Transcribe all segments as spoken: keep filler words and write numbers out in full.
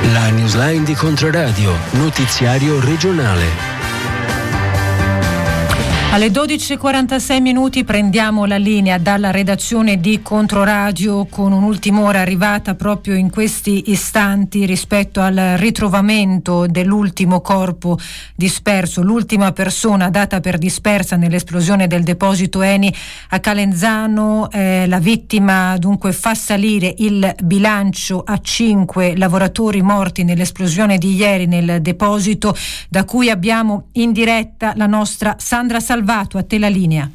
La newsline di Controradio, notiziario regionale. Alle dodici e quarantasei minuti prendiamo la linea dalla redazione di Controradio con un'ultima ora arrivata proprio in questi istanti rispetto al ritrovamento dell'ultimo corpo disperso, l'ultima persona data per dispersa nell'esplosione del deposito Eni a Calenzano. Eh, la vittima dunque fa salire il bilancio a cinque lavoratori morti nell'esplosione di ieri nel deposito, da cui abbiamo in diretta la nostra Sandra Salvato. A te la linea.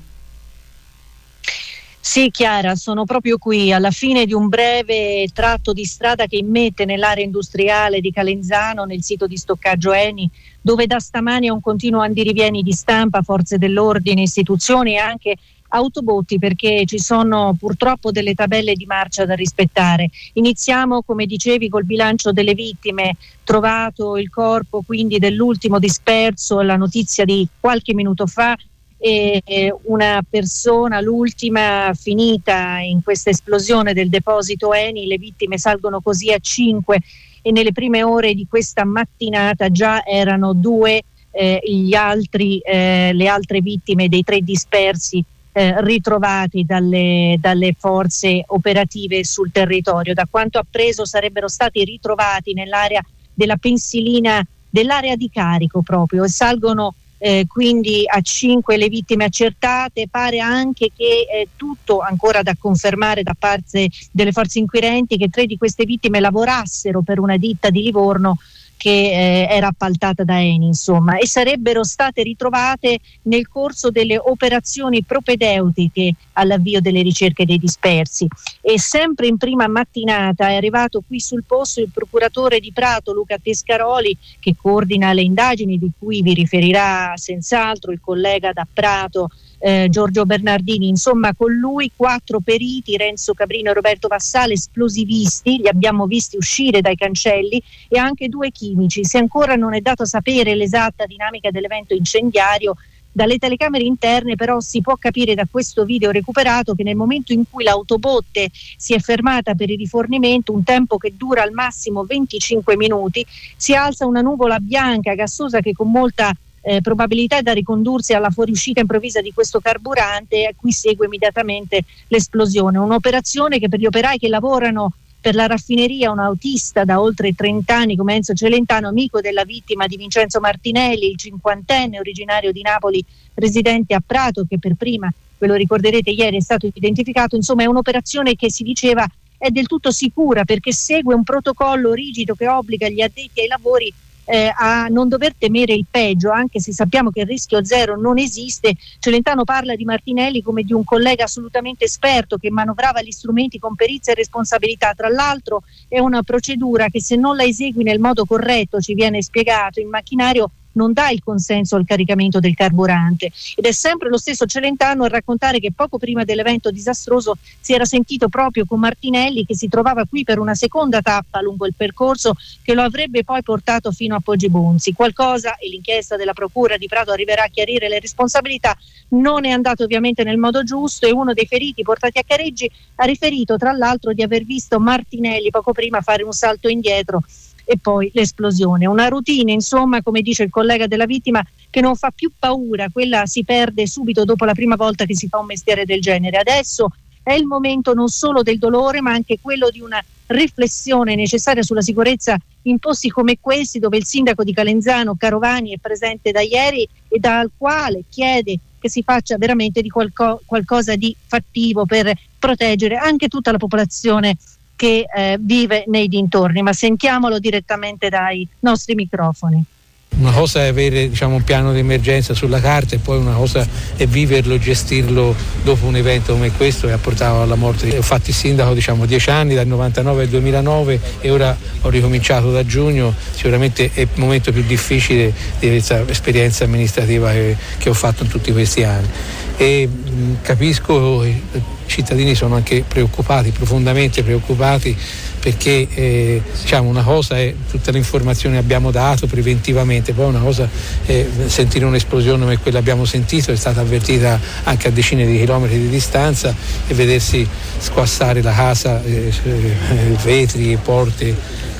Sì, Chiara, sono proprio qui alla fine di un breve tratto di strada che immette nell'area industriale di Calenzano, nel sito di stoccaggio Eni, dove da stamani è un continuo andirivieni di stampa, forze dell'ordine, istituzioni e anche autobotti, perché ci sono purtroppo delle tabelle di marcia da rispettare. Iniziamo, come dicevi, col bilancio delle vittime. Trovato il corpo quindi dell'ultimo disperso, la notizia di qualche minuto fa, e una persona, l'ultima, finita in questa esplosione del deposito Eni. Le vittime salgono così a cinque e nelle prime ore di questa mattinata già erano due eh, gli altri, eh, le altre vittime dei tre dispersi eh, ritrovati dalle, dalle forze operative sul territorio. Da quanto appreso sarebbero stati ritrovati nell'area della pensilina, dell'area di carico proprio, e salgono Eh, quindi a cinque le vittime accertate. Pare anche che eh, tutto ancora da confermare da parte delle forze inquirenti, che tre di queste vittime lavorassero per una ditta di Livorno che eh, era appaltata da Eni, insomma, e sarebbero state ritrovate nel corso delle operazioni propedeutiche all'avvio delle ricerche dei dispersi. E sempre in prima mattinata è arrivato qui sul posto il procuratore di Prato, Luca Tescaroli, che coordina le indagini, di cui vi riferirà senz'altro il collega da Prato, Eh, Giorgio Bernardini. Insomma, con lui quattro periti, Renzo Cabrino e Roberto Vassale, esplosivisti, li abbiamo visti uscire dai cancelli, e anche due chimici. Se ancora non è dato sapere l'esatta dinamica dell'evento incendiario dalle telecamere interne, però si può capire da questo video recuperato che nel momento in cui l'autobotte si è fermata per il rifornimento, un tempo che dura al massimo venticinque minuti, si alza una nuvola bianca gassosa che con molta Eh, probabilità è da ricondursi alla fuoriuscita improvvisa di questo carburante, a cui segue immediatamente l'esplosione. Un'operazione che per gli operai che lavorano per la raffineria, un autista da oltre trenta anni come Enzo Celentano, amico della vittima di Vincenzo Martinelli, il cinquantenne originario di Napoli residente a Prato, che per prima, ve lo ricorderete, ieri è stato identificato. Insomma, è un'operazione che si diceva è del tutto sicura, perché segue un protocollo rigido che obbliga gli addetti ai lavori Eh, a non dover temere il peggio, anche se sappiamo che il rischio zero non esiste. Celentano parla di Martinelli come di un collega assolutamente esperto che manovrava gli strumenti con perizia e responsabilità. Tra l'altro è una procedura che, se non la esegui nel modo corretto, ci viene spiegato, il macchinario non dà il consenso al caricamento del carburante. Ed è sempre lo stesso Celentano a raccontare che poco prima dell'evento disastroso si era sentito proprio con Martinelli, che si trovava qui per una seconda tappa lungo il percorso che lo avrebbe poi portato fino a Poggibonsi. Qualcosa, e l'inchiesta della procura di Prato arriverà a chiarire le responsabilità, non è andato ovviamente nel modo giusto, e uno dei feriti portati a Careggi ha riferito tra l'altro di aver visto Martinelli poco prima fare un salto indietro e poi l'esplosione. Una routine, insomma, come dice il collega della vittima, che non fa più paura, quella si perde subito dopo la prima volta che si fa un mestiere del genere. Adesso è il momento non solo del dolore, ma anche quello di una riflessione necessaria sulla sicurezza in posti come questi, dove il sindaco di Calenzano, Carovani, è presente da ieri e dal quale chiede che si faccia veramente di qualco- qualcosa di fattivo per proteggere anche tutta la popolazione che eh, vive nei dintorni. Ma sentiamolo direttamente dai nostri microfoni. Una cosa è avere, diciamo, un piano di emergenza sulla carta, e poi una cosa è viverlo, gestirlo dopo un evento come questo che ha portato alla morte. Ho fatto il sindaco, diciamo, dieci anni, dal novantanove al duemilanove, e ora ho ricominciato da giugno. Sicuramente è il momento più difficile di questa esperienza amministrativa che, che ho fatto in tutti questi anni. E mh, capisco, i cittadini sono anche preoccupati, profondamente preoccupati, perché eh, diciamo, una cosa è tutte le informazioni che abbiamo dato preventivamente, poi una cosa è sentire un'esplosione come quella abbiamo sentito, è stata avvertita anche a decine di chilometri di distanza, e vedersi squassare la casa, eh, vetri, porte,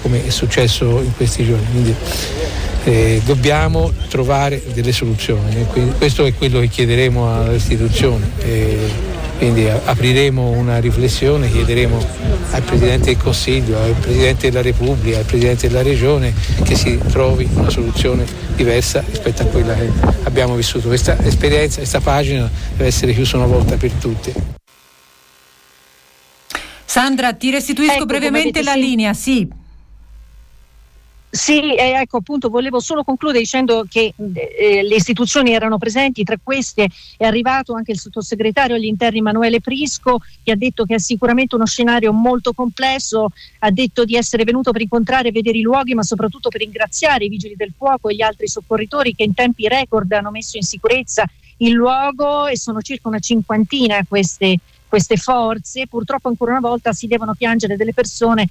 come è successo in questi giorni. Quindi eh, dobbiamo trovare delle soluzioni e quindi questo è quello che chiederemo alle istituzioni. Eh, Quindi apriremo una riflessione, chiederemo al Presidente del Consiglio, al Presidente della Repubblica, al Presidente della Regione che si trovi una soluzione diversa rispetto a quella che abbiamo vissuto. Questa esperienza, questa pagina deve essere chiusa una volta per tutte. Sandra, ti restituisco ecco, brevemente la sì. linea, sì. Sì, eh, ecco appunto volevo solo concludere dicendo che eh, le istituzioni erano presenti, tra queste è arrivato anche il sottosegretario agli interni Emanuele Prisco, che ha detto che è sicuramente uno scenario molto complesso, ha detto di essere venuto per incontrare e vedere i luoghi, ma soprattutto per ringraziare i vigili del fuoco e gli altri soccorritori che in tempi record hanno messo in sicurezza il luogo, e sono circa una cinquantina queste, queste forze. Purtroppo ancora una volta si devono piangere delle persone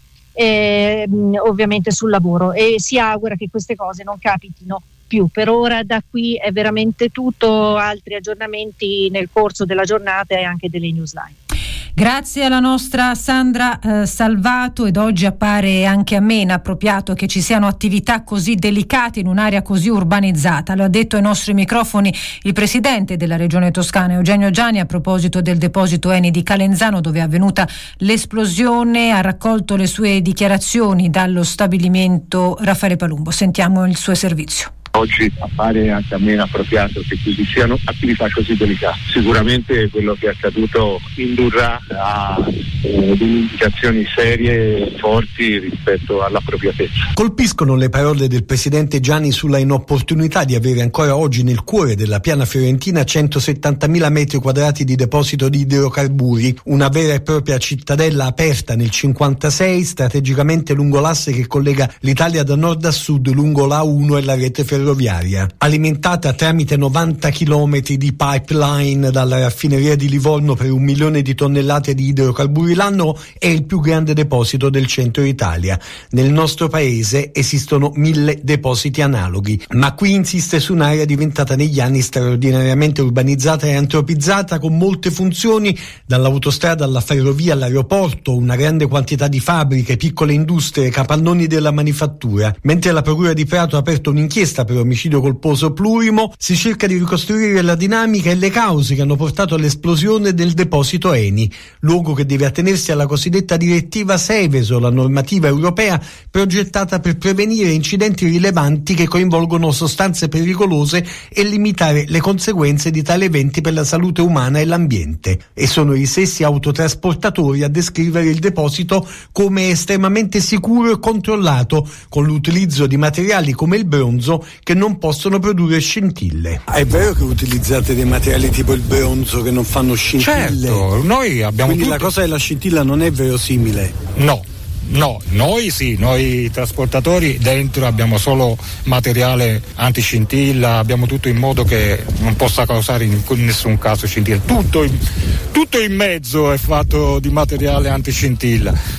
Eh, ovviamente sul lavoro, e si augura che queste cose non capitino più. Per ora da qui è veramente tutto, altri aggiornamenti nel corso della giornata e anche delle newsline. Grazie alla nostra Sandra eh, Salvato, ed oggi appare anche a me inappropriato che ci siano attività così delicate in un'area così urbanizzata. Lo ha detto ai nostri microfoni il presidente della Regione Toscana Eugenio Giani a proposito del deposito Eni di Calenzano, dove è avvenuta l'esplosione. Ha raccolto le sue dichiarazioni dallo stabilimento Raffaele Palumbo. Sentiamo il suo servizio. Oggi appare anche a me inappropriato che ci siano attività così delicate. Sicuramente quello che è accaduto indurrà a eh, indicazioni serie e forti rispetto all'appropriatezza. Colpiscono le parole del presidente Giani sulla inopportunità di avere ancora oggi nel cuore della piana fiorentina centosettantamila metri quadrati di deposito di idrocarburi, una vera e propria cittadella aperta nel cinquantasei, strategicamente lungo l'asse che collega l'Italia da nord a sud, lungo l'A uno e la rete ferroviaria. ferroviaria, alimentata tramite novanta chilometri di pipeline dalla raffineria di Livorno per un milione di tonnellate di idrocarburi l'anno, è il più grande deposito del centro Italia. Nel nostro paese esistono mille depositi analoghi, ma qui insiste su un'area diventata negli anni straordinariamente urbanizzata e antropizzata, con molte funzioni, dall'autostrada alla ferrovia all'aeroporto, una grande quantità di fabbriche, piccole industrie, capannoni della manifattura. Mentre la Procura di Prato ha aperto un'inchiesta per omicidio colposo plurimo, si cerca di ricostruire la dinamica e le cause che hanno portato all'esplosione del deposito Eni, luogo che deve attenersi alla cosiddetta direttiva Seveso, la normativa europea progettata per prevenire incidenti rilevanti che coinvolgono sostanze pericolose e limitare le conseguenze di tali eventi per la salute umana e l'ambiente. E sono i stessi autotrasportatori a descrivere il deposito come estremamente sicuro e controllato, con l'utilizzo di materiali come il bronzo che non possono produrre scintille. È vero che utilizzate dei materiali tipo il bronzo che non fanno scintille? Certo, noi abbiamo Quindi tutto... la cosa della scintilla non è verosimile? No. No, noi sì, noi trasportatori dentro abbiamo solo materiale antiscintilla, abbiamo tutto in modo che non possa causare in nessun caso scintilla. Tutto in, tutto in mezzo è fatto di materiale antiscintilla.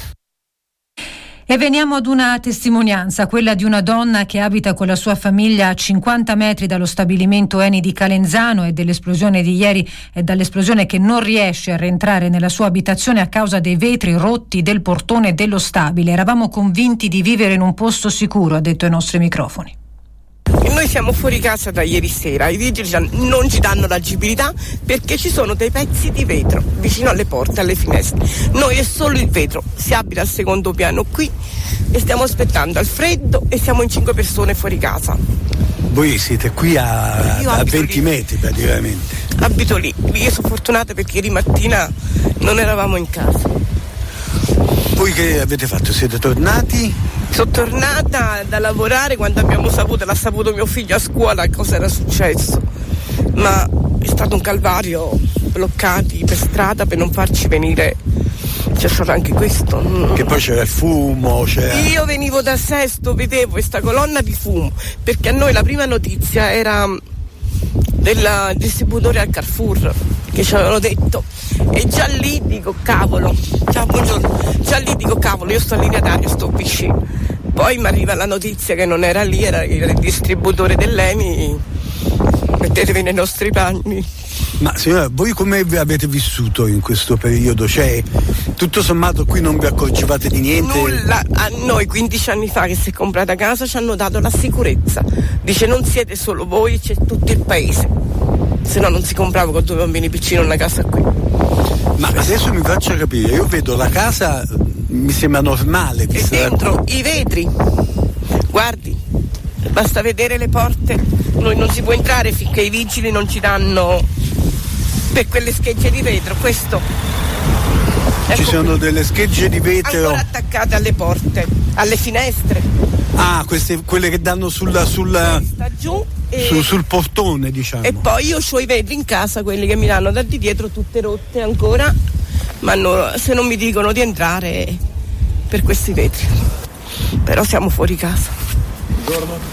E veniamo ad una testimonianza, quella di una donna che abita con la sua famiglia a cinquanta metri dallo stabilimento Eni di Calenzano, e dell'esplosione di ieri e dall'esplosione che non riesce a rientrare nella sua abitazione a causa dei vetri rotti del portone dello stabile. Eravamo convinti di vivere in un posto sicuro, ha detto ai nostri microfoni. Noi siamo fuori casa da ieri sera, i vigili non ci danno l'agibilità perché ci sono dei pezzi di vetro vicino alle porte, alle finestre. Noi è solo il vetro, si abita al secondo piano qui e stiamo aspettando al freddo e siamo in cinque persone fuori casa. Voi siete qui a, a venti metri praticamente. Abito lì, io sono fortunata perché ieri mattina non eravamo in casa. Voi che avete fatto? Siete tornati? Sono tornata da lavorare quando abbiamo saputo, l'ha saputo mio figlio a scuola cosa era successo, ma è stato un calvario, bloccati per strada per non farci venire, c'è stato anche questo. Che poi c'era il fumo, c'era... Io venivo da Sesto, vedevo questa colonna di fumo, perché a noi la prima notizia era del distributore al Carrefour che ci avevano detto, e già lì dico cavolo, ciao buongiorno, già lì dico cavolo, io sto in linea d'aria, sto vicino. Poi mi arriva la notizia che non era lì, era il distributore dell'Eni. Mettetevi nei nostri panni. Ma signora, voi come avete vissuto in questo periodo? Cioè, Tutto sommato qui non vi accorgevate di niente? Nulla. A noi quindici anni fa che si è comprata casa ci hanno dato la sicurezza. Dice non siete solo voi, c'è tutto il paese. Se no non si comprava con due bambini piccini una casa qui. Ma adesso mi faccio capire, io vedo la casa, mi sembra normale. E dentro i vetri, guardi, basta vedere le porte, noi non si può entrare finché i vigili non ci danno per quelle schegge di vetro, questo. Ci ecco sono qui. Delle schegge di vetro ancora attaccate alle porte, alle finestre. Ah, queste, quelle che danno sulla, sulla sta giù e, su, sul portone, diciamo. E poi io ho i vetri in casa, quelli che mi danno da di dietro, tutte rotte ancora, ma no, se non mi dicono di entrare per questi vetri. Però siamo fuori casa. Buongiorno.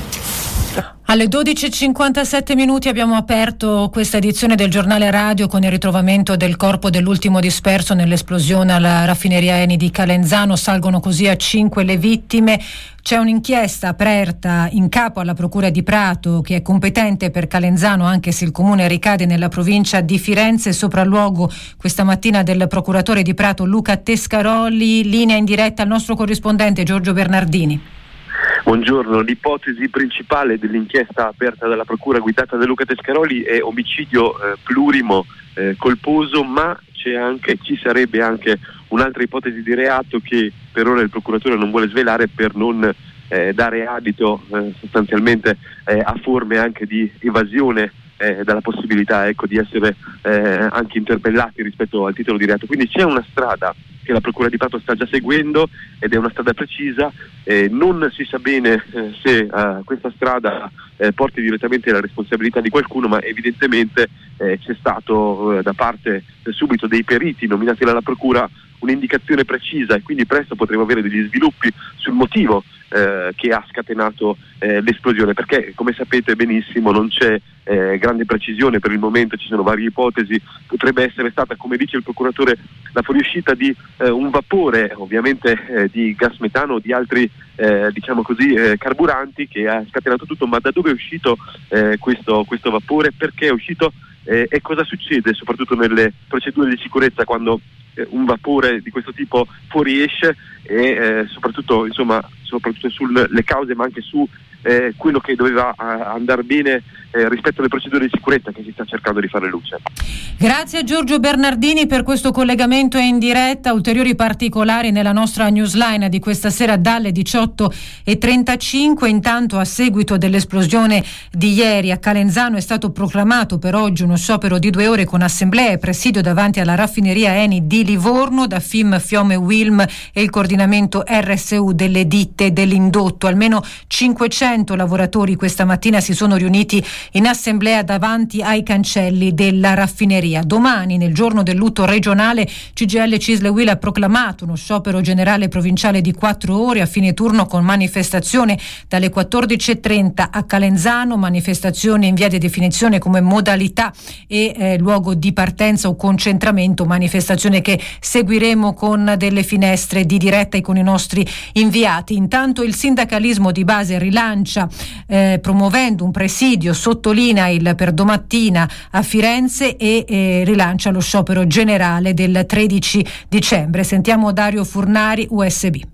Alle dodici e cinquantasette minuti abbiamo aperto questa edizione del giornale radio con il ritrovamento del corpo dell'ultimo disperso nell'esplosione alla raffineria Eni di Calenzano. Salgono così a cinque le vittime. C'è un'inchiesta aperta in capo alla Procura di Prato che è competente per Calenzano, anche se il comune ricade nella provincia di Firenze. Sopralluogo questa mattina del procuratore di Prato Luca Tescaroli. Linea in diretta al nostro corrispondente Giorgio Bernardini. Buongiorno, l'ipotesi principale dell'inchiesta aperta dalla procura guidata da Luca Tescaroli è omicidio eh, plurimo eh, colposo, ma c'è anche, ci sarebbe anche un'altra ipotesi di reato che per ora il procuratore non vuole svelare per non eh, dare adito eh, sostanzialmente eh, a forme anche di evasione eh, dalla possibilità ecco, di essere eh, anche interpellati rispetto al titolo di reato. Quindi c'è una strada che la Procura di Prato sta già seguendo ed è una strada precisa, eh, non si sa bene eh, se eh, questa strada eh, porti direttamente alla responsabilità di qualcuno, ma evidentemente eh, c'è stato eh, da parte eh, subito dei periti nominati dalla Procura un'indicazione precisa e quindi presto potremo avere degli sviluppi sul motivo eh, che ha scatenato eh, l'esplosione, perché come sapete benissimo non c'è eh, grande precisione per il momento, ci sono varie ipotesi. Potrebbe essere stata, come dice il procuratore, la fuoriuscita di eh, un vapore, ovviamente eh, di gas metano o di altri eh, diciamo così eh, carburanti, che ha scatenato tutto. Ma da dove è uscito eh, questo, questo vapore, perché è uscito eh, e cosa succede soprattutto nelle procedure di sicurezza quando eh, un vapore di questo tipo fuoriesce, e eh, soprattutto insomma soprattutto sulle cause, ma anche su eh, quello che doveva andare bene eh, rispetto alle procedure di sicurezza che si sta cercando di fare luce. Grazie a Giorgio Bernardini per questo collegamento in diretta. Ulteriori particolari nella nostra newsline di questa sera dalle diciotto e trentacinque. Intanto, a seguito dell'esplosione di ieri a Calenzano, è stato proclamato per oggi uno sciopero di due ore con assemblea e presidio davanti alla raffineria Eni di Livorno da F I M, Fiome Wilm e il coordinamento R S U delle ditte dell'indotto. Almeno cinquecento lavoratori questa mattina si sono riuniti in assemblea davanti ai cancelli della raffineria. Domani, nel giorno del lutto regionale, C G I L Cisle Uil ha proclamato uno sciopero generale provinciale di quattro ore a fine turno con manifestazione dalle quattordici e trenta a Calenzano, manifestazione in via di definizione come modalità e eh, luogo di partenza o concentramento, manifestazione che seguiremo con delle finestre di diretta e con i nostri inviati. Intanto il sindacalismo di base rilancia eh, promuovendo un presidio, sottolinea il per domattina a Firenze e eh, rilancia lo sciopero generale del tredici dicembre. Sentiamo Dario Furnari, U S B.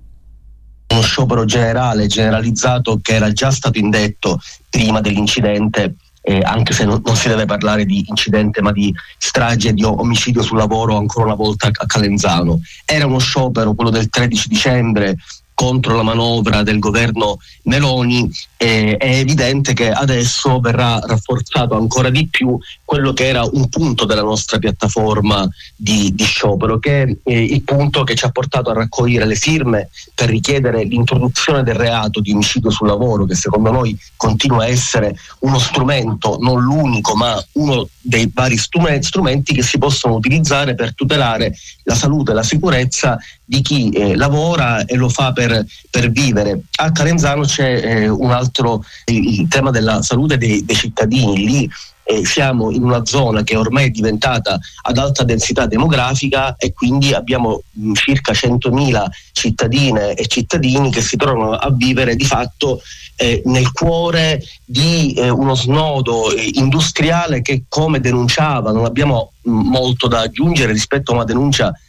Uno sciopero generale, generalizzato, che era già stato indetto prima dell'incidente, eh, anche se non, non si deve parlare di incidente ma di strage, di omicidio sul lavoro ancora una volta a Calenzano. Era uno sciopero, quello del tredici dicembre, contro la manovra del governo Meloni. Eh, è evidente che adesso verrà rafforzato ancora di più quello che era un punto della nostra piattaforma di, di sciopero, che è eh, il punto che ci ha portato a raccogliere le firme per richiedere l'introduzione del reato di omicidio sul lavoro, che secondo noi continua a essere uno strumento, non l'unico, ma uno dei vari strumenti che si possono utilizzare per tutelare la salute e la sicurezza di chi eh, lavora e lo fa per, per vivere. A Calenzano c'è eh, un altro, il, il tema della salute dei, dei cittadini. Lì eh, siamo in una zona che ormai è diventata ad alta densità demografica e quindi abbiamo mh, circa centomila cittadine e cittadini che si trovano a vivere di fatto eh, nel cuore di eh, uno snodo eh, industriale che, come denunciava, non abbiamo mh, molto da aggiungere rispetto a una denuncia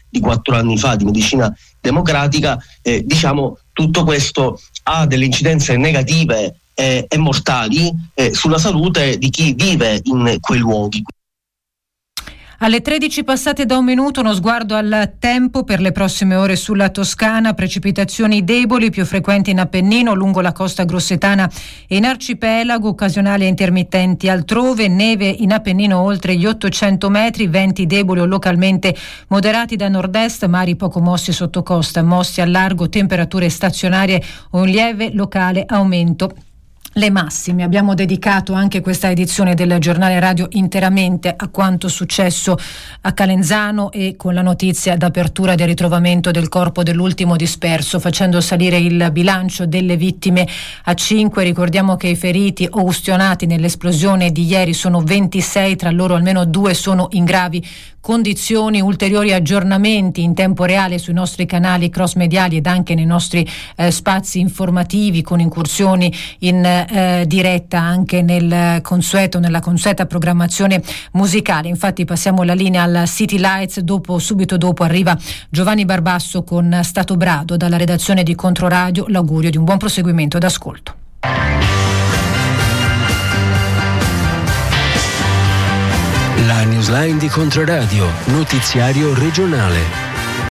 di quattro anni fa di medicina democratica, eh, diciamo tutto questo ha delle incidenze negative eh, e mortali eh, sulla salute di chi vive in quei luoghi. Alle tredici passate da un minuto, uno sguardo al tempo per le prossime ore sulla Toscana. Precipitazioni deboli, più frequenti in Appennino, lungo la costa grossetana e in arcipelago, occasionali e intermittenti altrove. Neve in Appennino oltre gli ottocento metri, venti deboli o localmente moderati da nord-est, mari poco mossi sotto costa, mossi al largo, temperature stazionarie o un lieve locale aumento. Le massime. Abbiamo dedicato anche questa edizione del giornale radio interamente a quanto successo a Calenzano e con la notizia d'apertura del ritrovamento del corpo dell'ultimo disperso, facendo salire il bilancio delle vittime a cinque. Ricordiamo che i feriti o ustionati nell'esplosione di ieri sono ventisei, tra loro almeno due sono in gravi condizioni. Ulteriori aggiornamenti in tempo reale sui nostri canali cross mediali ed anche nei nostri eh, spazi informativi, con incursioni in eh, diretta anche nel consueto, nella consueta programmazione musicale. Infatti passiamo la linea al City Lights, dopo, subito dopo arriva Giovanni Barbasso con Stato Brado. Dalla redazione di Controradio l'augurio di un buon proseguimento d'ascolto. La newsline di Controradio, notiziario regionale.